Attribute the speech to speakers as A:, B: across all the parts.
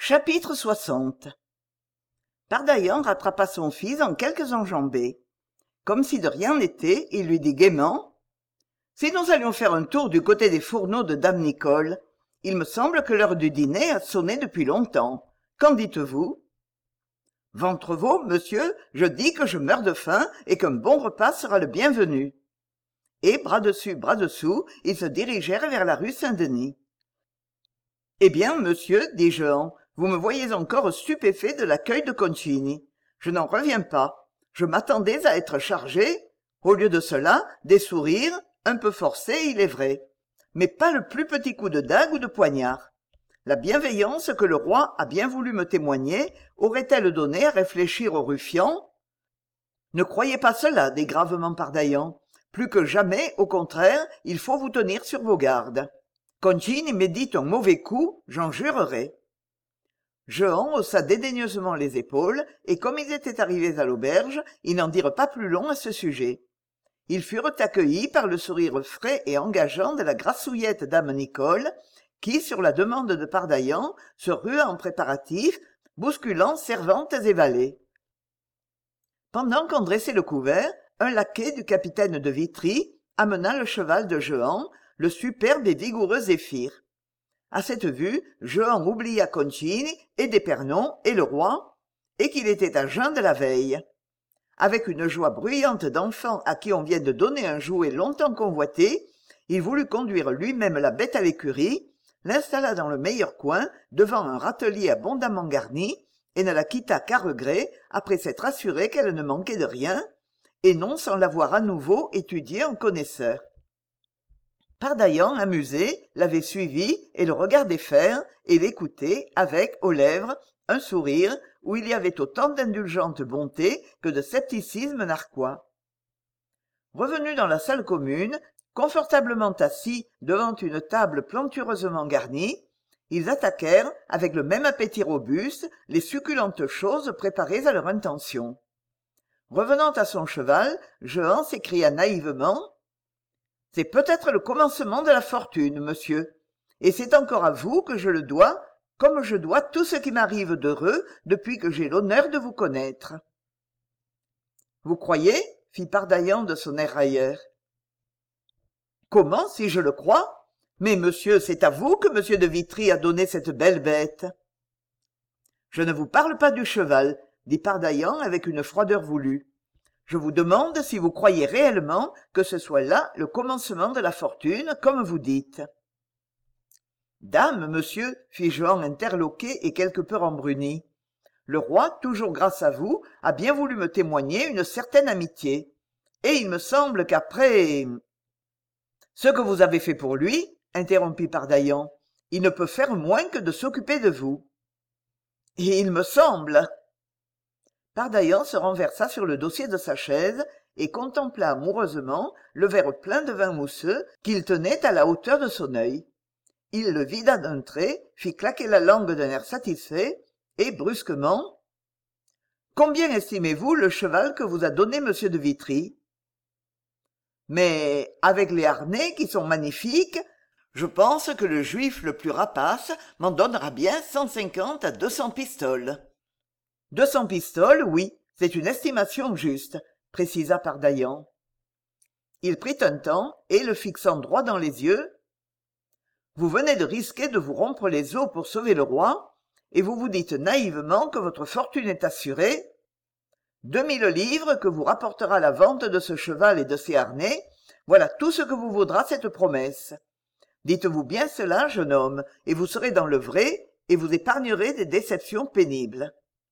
A: Chapitre 60. Pardaillan rattrapa son fils en quelques enjambées. Comme si de rien n'était, il lui dit gaiement : « Si nous allions faire un tour du côté des fourneaux de dame Nicole, il me semble que l'heure du dîner a sonné depuis longtemps. Qu'en dites-vous ? » « Ventrevault, monsieur, je dis que je meurs de faim et qu'un bon repas sera le bienvenu. » Et bras dessus, bras dessous, ils se dirigèrent vers la rue Saint-Denis. « Eh bien, monsieur, dit Jehan, vous me voyez encore stupéfait de l'accueil de Concini. Je n'en reviens pas. Je m'attendais à être chargé. Au lieu de cela, des sourires, un peu forcés, il est vrai. Mais pas le plus petit coup de dague ou de poignard. La bienveillance que le roi a bien voulu me témoigner aurait-elle donné à réfléchir aux ruffians ? Ne croyez pas cela, dit gravement Pardaillan. Plus que jamais, au contraire, il faut vous tenir sur vos gardes. Concini médite un mauvais coup, j'en jurerai. Jehan haussa dédaigneusement les épaules, et comme ils étaient arrivés à l'auberge, ils n'en dirent pas plus long à ce sujet. Ils furent accueillis par le sourire frais et engageant de la grassouillette dame Nicole, qui, sur la demande de Pardaillan, se rua en préparatifs, bousculant servantes et valets. Pendant qu'on dressait le couvert, un laquais du capitaine de Vitry amena le cheval de Jehan, le superbe et vigoureux Zéphyr. À cette vue, Jehan oublia Concini et d'Épernon et le roi, et qu'il était à jeun de la veille. Avec une joie bruyante d'enfant à qui on vient de donner un jouet longtemps convoité, il voulut conduire lui-même la bête à l'écurie, l'installa dans le meilleur coin, devant un râtelier abondamment garni, et ne la quitta qu'à regret, après s'être assuré qu'elle ne manquait de rien, et non sans l'avoir à nouveau étudiée en connaisseur. Pardaillan, amusé, l'avait suivi et le regardait faire, et l'écoutait avec, aux lèvres, un sourire où il y avait autant d'indulgente bonté que de scepticisme narquois. Revenus dans la salle commune, confortablement assis devant une table plantureusement garnie, ils attaquèrent, avec le même appétit robuste, les succulentes choses préparées à leur intention. Revenant à son cheval, Jehan s'écria naïvement : « C'est peut-être le commencement de la fortune, monsieur, et c'est encore à vous que je le dois, comme je dois tout ce qui m'arrive d'heureux depuis que j'ai l'honneur de vous connaître. » « Vous croyez ? » fit Pardaillan de son air railleur. « Comment, si je le crois ? Mais, monsieur, c'est à vous que monsieur de Vitry a donné cette belle bête. »« Je ne vous parle pas du cheval, » dit Pardaillan avec une froideur voulue. « Je vous demande si vous croyez réellement que ce soit là le commencement de la fortune, comme vous dites. »« Dame, monsieur, fit Jehan interloqué et quelque peu rembruni. Le roi, toujours grâce à vous, a bien voulu me témoigner une certaine amitié. Et il me semble qu'après... » « Ce que vous avez fait pour lui, interrompit Pardaillan, il ne peut faire moins que de s'occuper de vous. »« Et il me semble... » Pardaillan se renversa sur le dossier de sa chaise et contempla amoureusement le verre plein de vin mousseux qu'il tenait à la hauteur de son œil. Il le vida d'un trait, fit claquer la langue d'un air satisfait, et brusquement : « Combien estimez-vous le cheval que vous a donné monsieur de Vitry ? » « Mais, avec les harnais qui sont magnifiques, je pense que le juif le plus rapace m'en donnera bien 150 à 200 pistoles. »« 200 pistoles, oui, c'est une estimation juste, » précisa Pardaillan. Il prit un temps et, le fixant droit dans les yeux : « Vous venez de risquer de vous rompre les os pour sauver le roi, et vous vous dites naïvement que votre fortune est assurée. 2000 livres que vous rapportera la vente de ce cheval et de ses harnais, voilà tout ce que vous vaudra cette promesse. Dites-vous bien cela, jeune homme, et vous serez dans le vrai, et vous épargnerez des déceptions pénibles. »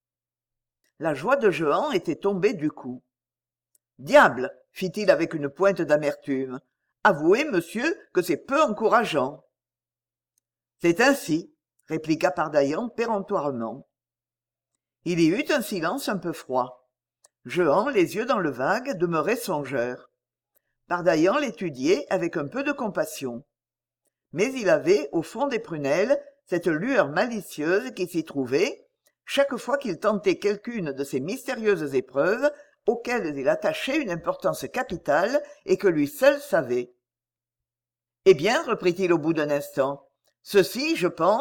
A: La joie de Jehan était tombée du coup. « Diable !» fit-il avec une pointe d'amertume. « Avouez, monsieur, que c'est peu encourageant. »« C'est ainsi, » répliqua Pardaillan péremptoirement. Il y eut un silence un peu froid. Jehan, les yeux dans le vague, demeurait songeur. Pardaillan l'étudiait avec un peu de compassion. Mais il avait, au fond des prunelles, cette lueur malicieuse qui s'y trouvait, chaque fois qu'il tentait quelqu'une de ces mystérieuses épreuves auxquelles il attachait une importance capitale et que lui seul savait. « Eh bien, reprit-il au bout d'un instant, ceci, je pense,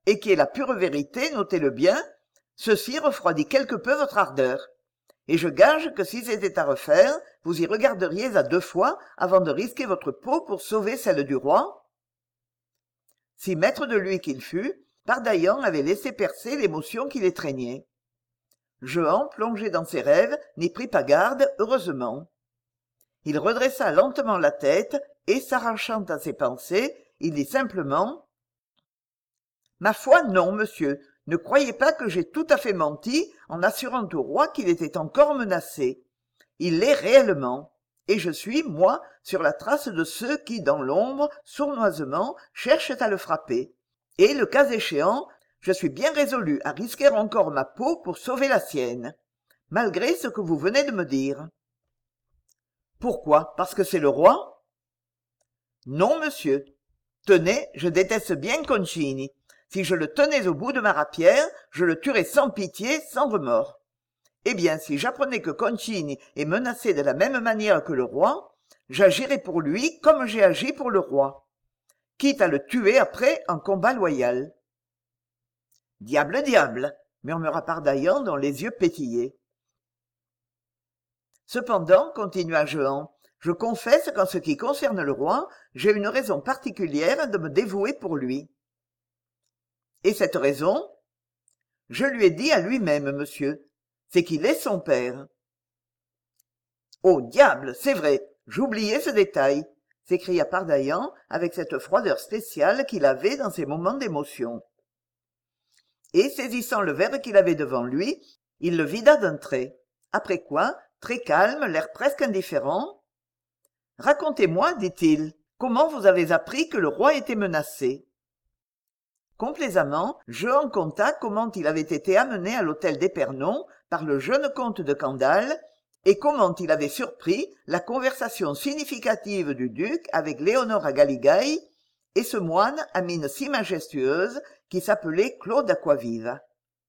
A: et qui est la pure vérité, notez-le bien, ceci refroidit quelque peu votre ardeur. Et je gage que si c'était à refaire, vous y regarderiez à 2 fois avant de risquer votre peau pour sauver celle du roi. Si maître de lui qu'il fût, Pardaillan avait laissé percer l'émotion qui l'étreignait. Jehan, plongé dans ses rêves, n'y prit pas garde, heureusement. Il redressa lentement la tête et, s'arrachant à ses pensées, il dit simplement « Ma foi, non, monsieur, ne croyez pas que j'ai tout à fait menti en assurant au roi qu'il était encore menacé. Il l'est réellement, et je suis, moi, sur la trace de ceux qui, dans l'ombre, sournoisement, cherchent à le frapper. Et, le cas échéant, je suis bien résolu à risquer encore ma peau pour sauver la sienne, malgré ce que vous venez de me dire. » Pourquoi? Parce que c'est le roi? Non, monsieur. Tenez, je déteste bien Concini. Si je le tenais au bout de ma rapière, je le tuerais sans pitié, sans remords. Eh bien, si j'apprenais que Concini est menacé de la même manière que le roi, j'agirais pour lui comme j'ai agi pour le roi, quitte à le tuer après en combat loyal. « Diable, diable !» murmura Pardaillan dont les yeux pétillaient. Cependant, continua Jehan, je confesse qu'en ce qui concerne le roi, j'ai une raison particulière de me dévouer pour lui. Et cette raison? Je lui ai dit à lui-même, monsieur, c'est qu'il est son père. Oh, diable, c'est vrai, j'oubliais ce détail, s'écria Pardaillan avec cette froideur spéciale qu'il avait dans ses moments d'émotion. Et, saisissant le verre qu'il avait devant lui, il le vida d'un trait. Après quoi, très calme, l'air presque indifférent, « Racontez-moi, dit-il, comment vous avez appris que le roi était menacé ?» Complaisamment, Jehan conta comment il avait été amené à l'hôtel d'Épernon par le jeune comte de Candale et comment il avait surpris la conversation significative du duc avec Léonora Galigaï et ce moine à mine si majestueuse qui s'appelait Claude Aquaviva.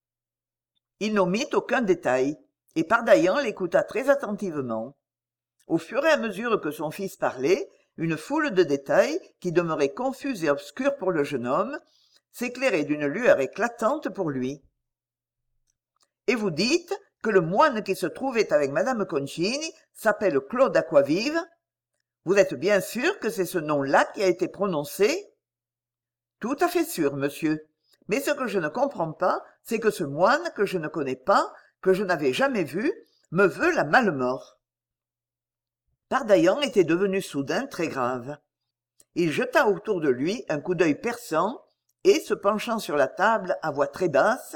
A: Il n'omit aucun détail, et Pardaillan l'écouta très attentivement. Au fur et à mesure que son fils parlait, une foule de détails, qui demeuraient confus et obscurs pour le jeune homme, s'éclairaient d'une lueur éclatante pour lui. « Et vous dites que le moine qui se trouvait avec madame Concini s'appelle Claude Aquavive? Vous êtes bien sûr que c'est ce nom-là qui a été prononcé? » « Tout à fait sûr, monsieur. Mais ce que je ne comprends pas, c'est que ce moine que je ne connais pas, que je n'avais jamais vu, me veut la malemort. » Pardaillan était devenu soudain très grave. Il jeta autour de lui un coup d'œil perçant et, se penchant sur la table à voix très basse,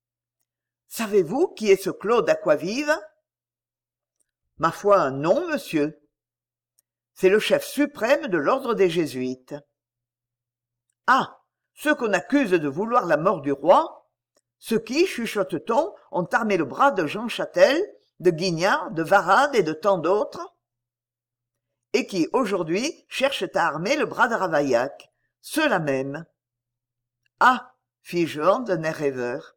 A: « Savez-vous qui est ce Claude Aquavive? »« Ma foi, non, monsieur. »« C'est le chef suprême de l'ordre des Jésuites. »« Ah, ceux qu'on accuse de vouloir la mort du roi, ceux qui, chuchote-t-on, ont armé le bras de Jean Châtel, de Guignard, de Varade et de tant d'autres, et qui, aujourd'hui, cherchent à armer le bras de Ravaillac, ceux-là même. »« Ah !» fit Jehan d'un air rêveur.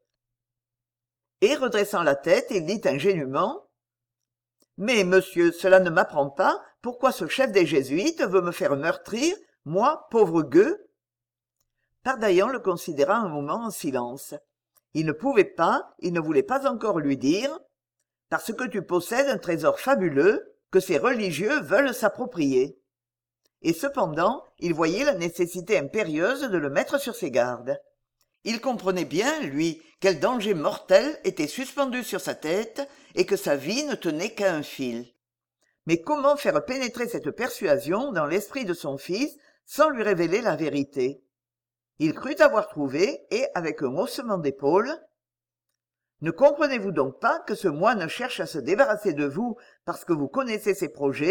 A: Et, redressant la tête, il dit ingénument, « Mais, monsieur, cela ne m'apprend pas pourquoi ce chef des Jésuites veut me faire meurtrir, moi, pauvre gueux ?» Pardaillan le considéra un moment en silence. Il ne pouvait pas, il ne voulait pas encore lui dire « Parce que tu possèdes un trésor fabuleux que ces religieux veulent s'approprier. » Et cependant, il voyait la nécessité impérieuse de le mettre sur ses gardes. Il comprenait bien, lui, quel danger mortel était suspendu sur sa tête et que sa vie ne tenait qu'à un fil. Mais comment faire pénétrer cette persuasion dans l'esprit de son fils sans lui révéler la vérité? Il crut avoir trouvé, et, avec un haussement d'épaules, « Ne comprenez-vous donc pas que ce moine cherche à se débarrasser de vous parce que vous connaissez ses projets ?»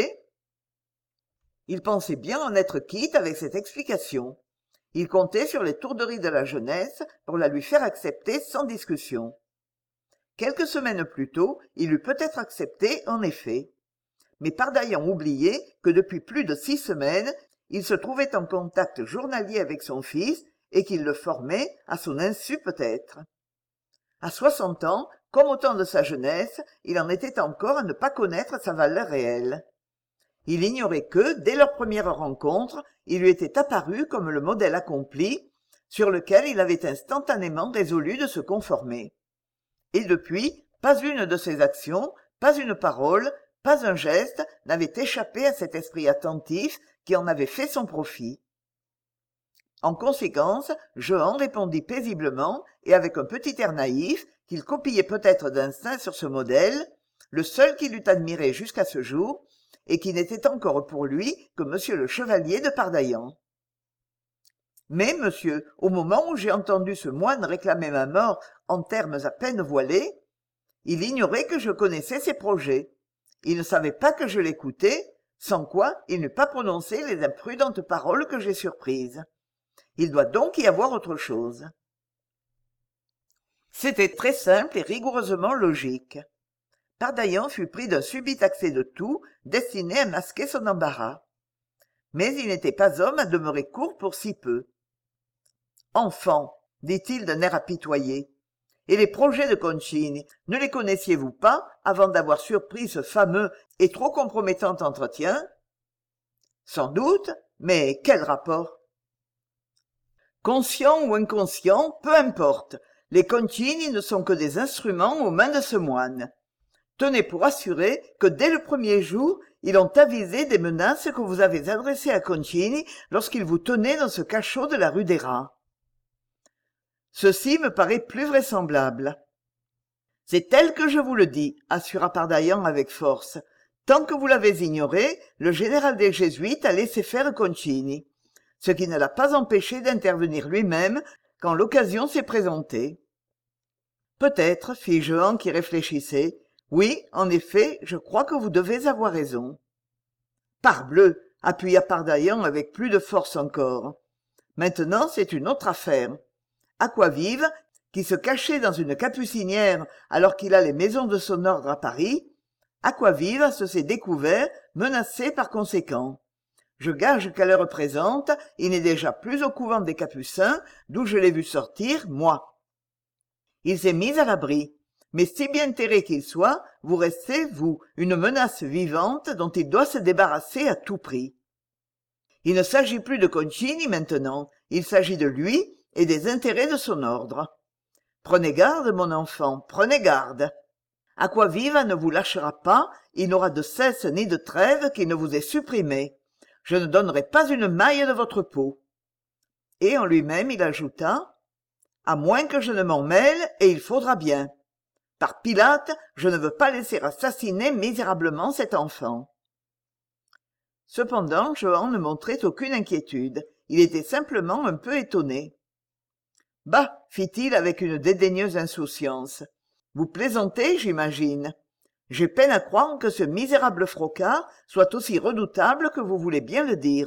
A: Il pensait bien en être quitte avec cette explication. Il comptait sur les tourderies de la jeunesse pour la lui faire accepter sans discussion. Quelques semaines plus tôt, il eût peut-être accepté, en effet. Mais Pardaillan oubliait que depuis plus de 6 semaines, il se trouvait en contact journalier avec son fils et qu'il le formait, à son insu peut-être. À 60 ans, comme au temps de sa jeunesse, il en était encore à ne pas connaître sa valeur réelle. Il ignorait que, dès leur première rencontre, il lui était apparu comme le modèle accompli, sur lequel il avait instantanément résolu de se conformer. Et depuis, pas une de ses actions, pas une parole, pas un geste n'avait échappé à cet esprit attentif qui en avait fait son profit. En conséquence, Jehan répondit paisiblement et avec un petit air naïf, qu'il copiait peut-être d'instinct sur ce modèle, le seul qu'il eût admiré jusqu'à ce jour, et qui n'était encore pour lui que monsieur le chevalier de Pardaillan. Mais, monsieur, au moment où j'ai entendu ce moine réclamer ma mort en termes à peine voilés, il ignorait que je connaissais ses projets. Il ne savait pas que je l'écoutais, sans quoi il n'eût pas prononcé les imprudentes paroles que j'ai surprises. Il doit donc y avoir autre chose. C'était très simple et rigoureusement logique. Pardaillan fut pris d'un subit accès de toux destiné à masquer son embarras. Mais il n'était pas homme à demeurer court pour si peu. « Enfant, dit-il d'un air apitoyé, et les projets de Concini, ne les connaissiez-vous pas avant d'avoir surpris ce fameux et trop compromettant entretien ? Sans doute, mais quel rapport ? Conscient ou inconscient, peu importe, les Concini ne sont que des instruments aux mains de ce moine. Tenez pour assurer que dès le premier jour, ils ont avisé des menaces que vous avez adressées à Concini lorsqu'il vous tenait dans ce cachot de la rue des Rats. Ceci me paraît plus vraisemblable. C'est tel que je vous le dis, assura Pardaillan avec force. Tant que vous l'avez ignoré, le général des Jésuites a laissé faire Concini, ce qui ne l'a pas empêché d'intervenir lui-même quand l'occasion s'est présentée. Peut-être, fit Jehan qui réfléchissait. Oui, en effet, je crois que vous devez avoir raison. Parbleu, appuya Pardaillan avec plus de force encore. Maintenant, c'est une autre affaire. Aquavive, qui se cachait dans une capucinière alors qu'il a les maisons de son ordre à Paris, Aquavive se s'est découvert, menacé par conséquent. Je gage qu'à l'heure présente, il n'est déjà plus au couvent des Capucins, d'où je l'ai vu sortir, moi. Il s'est mis à l'abri. Mais si bien terré qu'il soit, vous restez, vous, une menace vivante dont il doit se débarrasser à tout prix. Il ne s'agit plus de Concini maintenant, il s'agit de lui et des intérêts de son ordre. Prenez garde, mon enfant, prenez garde. Aquaviva ne vous lâchera pas, il n'aura de cesse ni de trêve qu'il ne vous ait supprimé. Je ne donnerai pas une maille de votre peau. Et en lui-même il ajouta, à moins que je ne m'en mêle, et il faudra bien. Par Pilate, je ne veux pas laisser assassiner misérablement cet enfant. Cependant, Jehan ne montrait aucune inquiétude. Il était simplement un peu étonné. « Bah !» fit-il avec une dédaigneuse insouciance. « Vous plaisantez, j'imagine. J'ai peine à croire que ce misérable Frocard soit aussi redoutable que vous voulez bien le dire. »«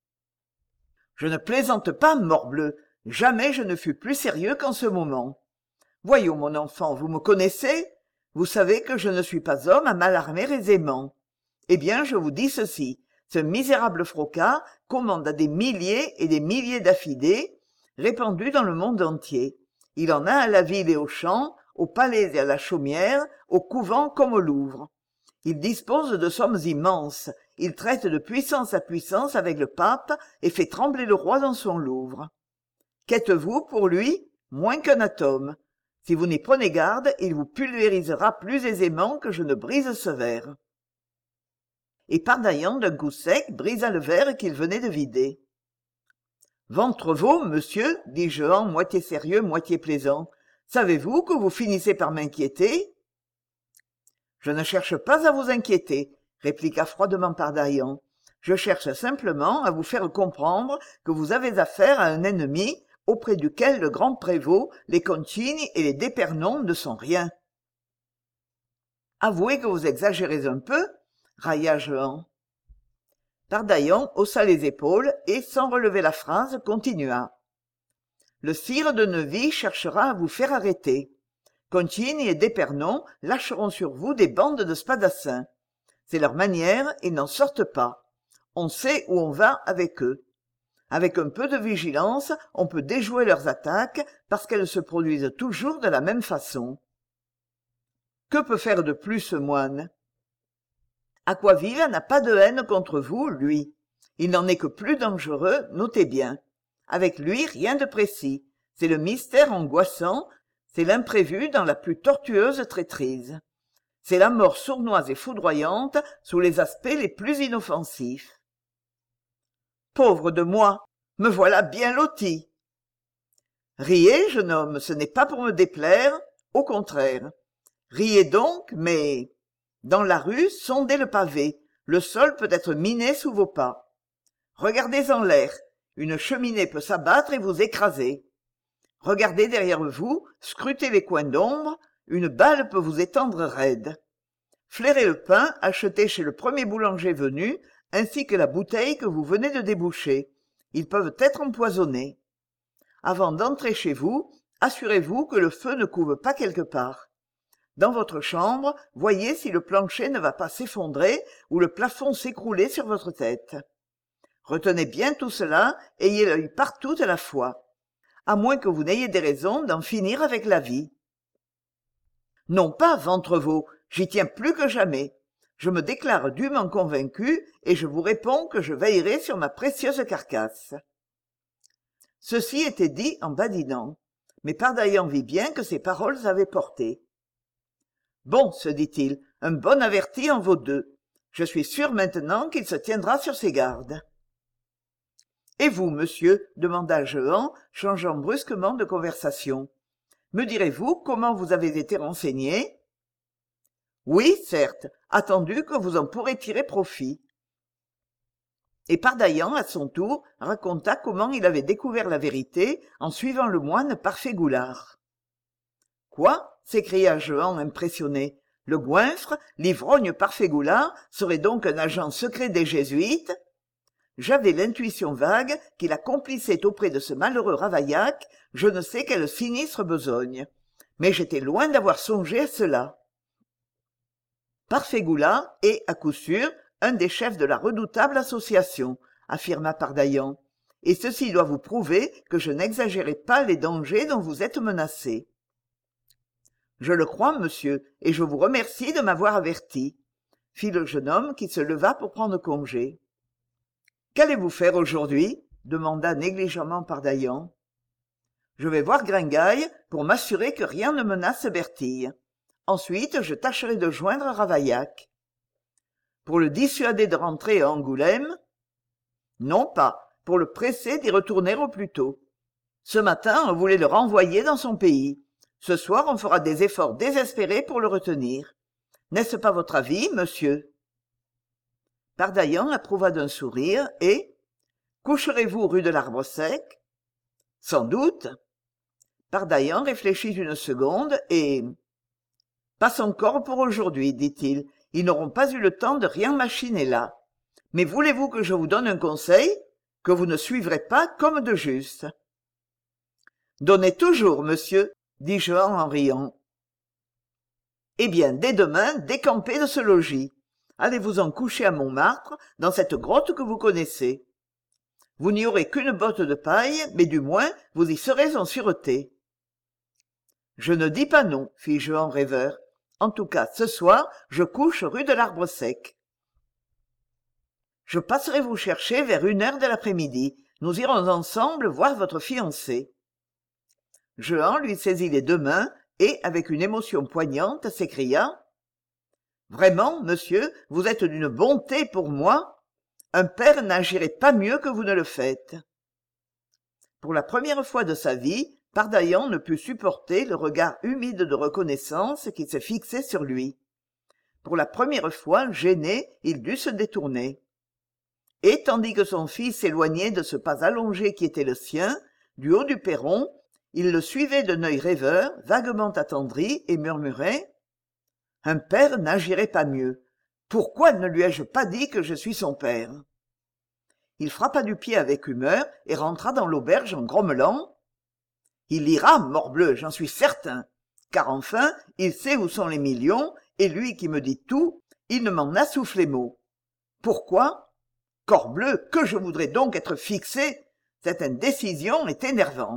A: Je ne plaisante pas, morbleu. Jamais je ne fus plus sérieux qu'en ce moment. Voyons, mon enfant, vous me connaissez ? Vous savez que je ne suis pas homme à m'alarmer aisément. Eh bien, je vous dis ceci. Ce misérable Frocard commande à des milliers et des milliers d'affidés, répandus dans le monde entier. Il en a à la ville et aux champs, au palais et à la chaumière, au couvent comme au Louvre. Il dispose de sommes immenses. Il traite de puissance à puissance avec le pape et fait trembler le roi dans son Louvre. Qu'êtes-vous pour lui ? Moins qu'un atome. Si vous n'y prenez garde, il vous pulvérisera plus aisément que je ne brise ce verre. » Et Pardaillan, d'un coup sec, brisa le verre qu'il venait de vider. « Ventrevault, monsieur, dit Jehan, moitié sérieux, moitié plaisant, savez-vous que vous finissez par m'inquiéter ? » « Je ne cherche pas à vous inquiéter, » répliqua froidement Pardaillan. « Je cherche simplement à vous faire comprendre que vous avez affaire à un ennemi auprès duquel le grand prévôt, les Concini et les d'Épernon ne sont rien. »« Avouez que vous exagérez un peu, » railla Jehan. Pardaillan haussa les épaules et, sans relever la phrase, continua. « Le sire de Neuvy cherchera à vous faire arrêter. Concini et d'Épernon lâcheront sur vous des bandes de spadassins. C'est leur manière, ils n'en sortent pas. On sait où on va avec eux. Avec un peu de vigilance, on peut déjouer leurs attaques parce qu'elles se produisent toujours de la même façon. Que peut faire de plus ce moine ? Aquaviva n'a pas de haine contre vous, lui. Il n'en est que plus dangereux, notez bien. Avec lui, rien de précis. C'est le mystère angoissant, c'est l'imprévu dans la plus tortueuse traîtrise. C'est la mort sournoise et foudroyante sous les aspects les plus inoffensifs. Pauvre de moi, me voilà bien loti. Riez, jeune homme, ce n'est pas pour me déplaire, au contraire. Riez donc, mais... Dans la rue, sondez le pavé, le sol peut être miné sous vos pas. Regardez en l'air, une cheminée peut s'abattre et vous écraser. Regardez derrière vous, scrutez les coins d'ombre, une balle peut vous étendre raide. Flairez le pain acheté chez le premier boulanger venu, ainsi que la bouteille que vous venez de déboucher. Ils peuvent être empoisonnés. Avant d'entrer chez vous, assurez-vous que le feu ne couve pas quelque part. Dans votre chambre, voyez si le plancher ne va pas s'effondrer ou le plafond s'écrouler sur votre tête. Retenez bien tout cela, ayez l'œil partout à la fois, à moins que vous n'ayez des raisons d'en finir avec la vie. Non pas, Ventrevault, j'y tiens plus que jamais. Je me déclare dûment convaincu et je vous réponds que je veillerai sur ma précieuse carcasse. Ceci était dit en badinant, mais Pardaillan vit bien que ses paroles avaient porté. Bon, se dit-il, un bon averti en vaut deux. Je suis sûr maintenant qu'il se tiendra sur ses gardes. Et vous, monsieur, demanda Jehan, changeant brusquement de conversation. Me direz-vous comment vous avez été renseigné? Oui, certes, attendu que vous en pourrez tirer profit. Et Pardaillan, à son tour, raconta comment il avait découvert la vérité en suivant le moine Parfait-Goulard. Quoi? S'écria Jehan impressionné. Le goinfre, l'ivrogne Parfait-Goulard, serait donc un agent secret des jésuites? J'avais l'intuition vague qu'il accomplissait auprès de ce malheureux Ravaillac je ne sais quelle sinistre besogne. Mais j'étais loin d'avoir songé à cela. Parfait-Goulard est, à coup sûr, un des chefs de la redoutable association, affirma Pardaillan, et ceci doit vous prouver que je n'exagérais pas les dangers dont vous êtes menacé. Je le crois, monsieur, et je vous remercie de m'avoir averti, fit le jeune homme qui se leva pour prendre congé. Qu'allez-vous faire aujourd'hui? Demanda négligemment Pardaillan. Je vais voir Gringaille pour m'assurer que rien ne menace Bertille. Ensuite, je tâcherai de joindre Ravaillac. Pour le dissuader de rentrer à Angoulême? Non pas, pour le presser d'y retourner au plus tôt. Ce matin, on voulait le renvoyer dans son pays. Ce soir, on fera des efforts désespérés pour le retenir. N'est-ce pas votre avis, monsieur? Pardaillan approuva d'un sourire et « Coucherez-vous rue de l'Arbre-Sec ?»« Sans doute. » Pardaillan réfléchit une seconde et « Pas encore pour aujourd'hui, dit-il. Ils n'auront pas eu le temps de rien machiner là. Mais voulez-vous que je vous donne un conseil que vous ne suivrez pas comme de juste ?»« Donnez toujours, monsieur, » dit Jehan en riant. « Eh bien, dès demain, décampez de ce logis. Allez-vous-en coucher à Montmartre, dans cette grotte que vous connaissez. Vous n'y aurez qu'une botte de paille, mais du moins, vous y serez en sûreté. » « Je ne dis pas non, fit Jehan rêveur. En tout cas, ce soir, je couche rue de l'Arbre-Sec. Je passerai vous chercher vers 1 heure de l'après-midi. Nous irons ensemble voir votre fiancé. Jehan lui saisit les deux mains et, avec une émotion poignante, s'écria « Vraiment, monsieur, vous êtes d'une bonté pour moi. Un père n'agirait pas mieux que vous ne le faites. » Pour la première fois de sa vie, Pardaillan ne put supporter le regard humide de reconnaissance qui se fixait sur lui. Pour la première fois, gêné, il dut se détourner. Et tandis que son fils s'éloignait de ce pas allongé qui était le sien, du haut du perron, il le suivait d'un œil rêveur, vaguement attendri, et murmurait « Un père n'agirait pas mieux. Pourquoi ne lui ai-je pas dit que je suis son père ?» Il frappa du pied avec humeur et rentra dans l'auberge en grommelant « Il ira, morbleu, j'en suis certain, car enfin, il sait où sont les millions, et lui qui me dit tout, il ne m'en a soufflé mot. Pourquoi? Corbleu, que je voudrais donc être fixé! Cette indécision est énervante. »